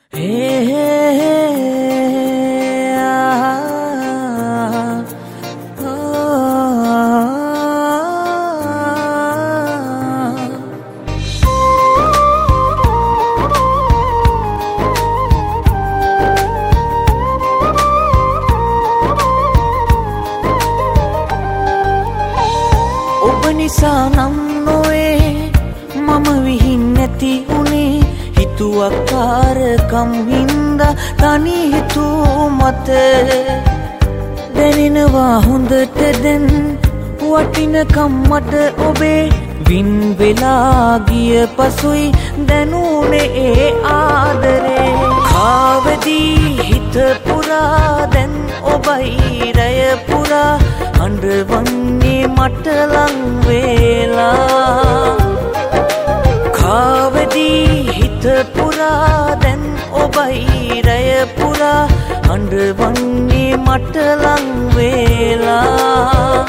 නිසා නම් නොවේ මම විහින් නැති උනේ හිතුවක්කාරකම් හින්දා තනි හිතූ මත දැනෙනවා හොඳට දැන් වටිනකම් මට ඔබේ වින් වෙලා ගිය පසුයි දැනුනේ ඒ ආදරේ කාවදී හිත පුරා දැන් ඔබයි රැය පුරා අඬවන්නේ මට ලං වේලා කාවදී හිත පුරා දැන් ඔබයි රැය පුරා අඬවන්නේ මට ලං වේලා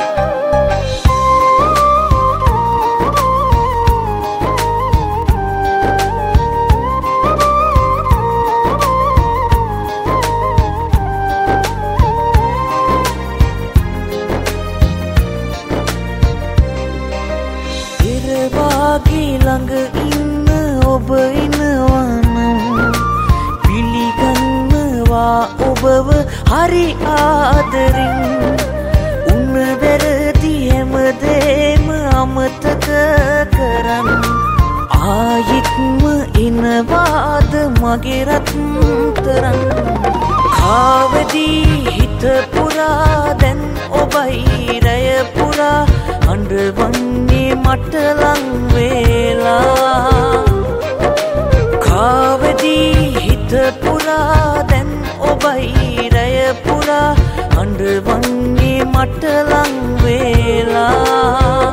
ළඟ ඉන්න ඔබ ඉනවනම් පිළිගන්නවා ඔබව හරි ආදරින් උන්න වැරදි හැමදේම අමතක කරන් ආයෙත්ම එනවාද මගේ රත්තරන් කාවදී හිත පුරා දැන් ඔබයි රැය පුරා අඬවන්නේ මට ලං වේලා කාවදී හිත පුරා දැන් ඔබයි රැය පුරා අඬවන්නේ මට ලං වේලා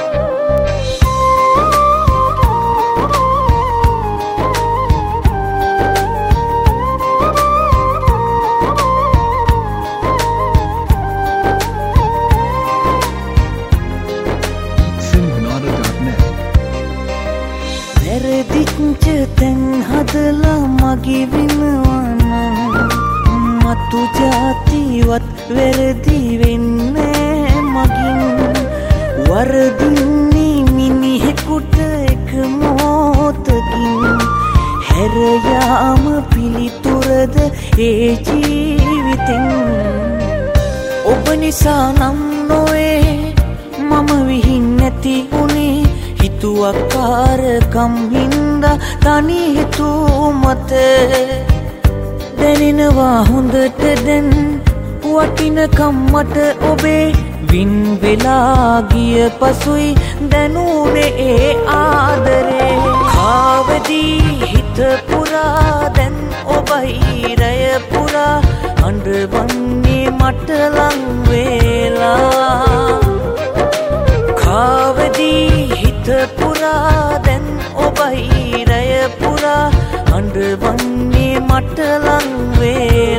වැරදිච්ච තැන් හදලා මගේ වෙනවනම් මතු ජාතිවත් වැරදි වෙන්නේ මගින් වරදින්නේ මිනිහෙකුට එක මොහොතකින් හැර යාම පිළිතුරද ඒ ජීවිතෙන් ඔබ නිසා නම් නොවේ මම විහින් නැති උනේ හිතුවක්කාරකම් හින්දා තනි හිතූ මත දැනෙනවා හොඳට දැන් වටිනකම් මට ඔබේ වින් වෙලා ගිය පසුයි දැනුනේ ඒ ආදරේ කාවදී හිත පුරා දැන් ඔබයි රැය පුරා අඬවන්නේ මට ලං වේලා කාවදී හිත පුරා දැන් ඔබයි රැය පුරා අඬවන්නේ මට ලං වේලා